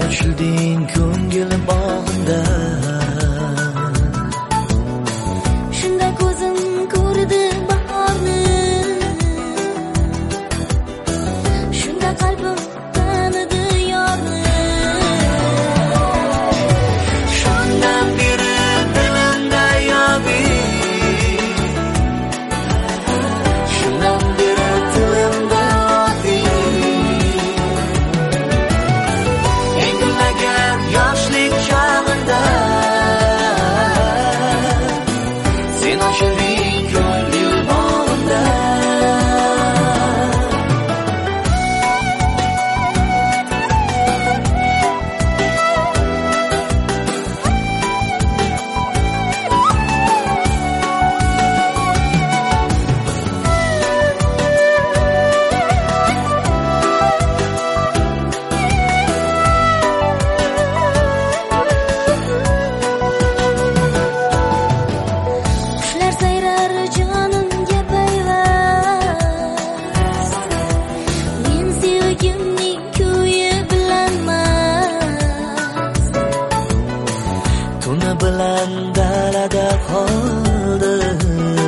ochilding ko'ngil bog'imda. Shunda ko'zim ko'rdi bahorni, shunda qalbim tanidi yorni. Shundan beri dilimda yobi, shundan beri tilimda odi. Englagan yoshlik chog'imda sen ochilding ko'ngil bog'imda. Qushlar sayrar jonimga payvast, men sevgimning kuyi bilan mast. Tuni bilan dalada qoldim,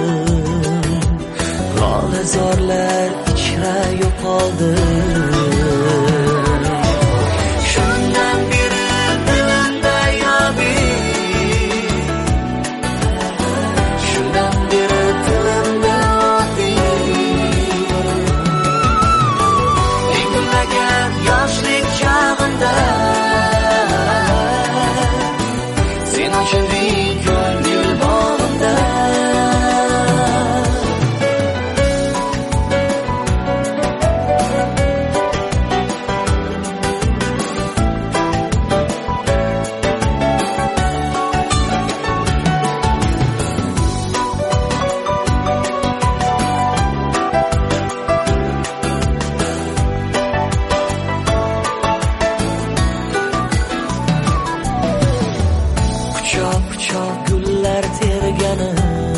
lola zorlar ichra yo'qoldi. Shundan beri dilimda yobi, shundan beri tilimda odi. Englagan yoshlik chog'imda sen ochilding ko'ngil bog'imda. Quchoq gullar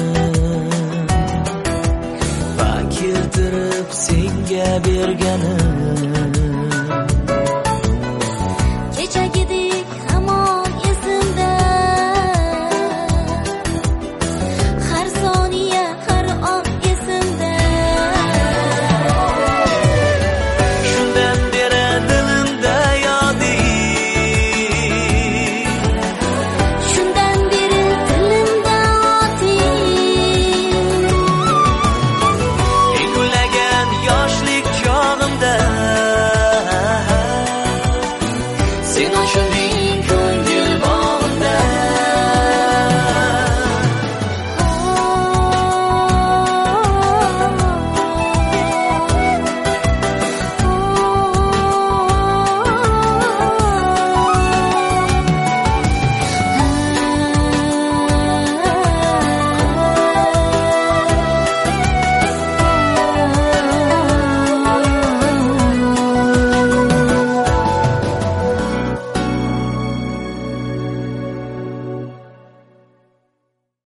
terganim va keltirib senga berganim.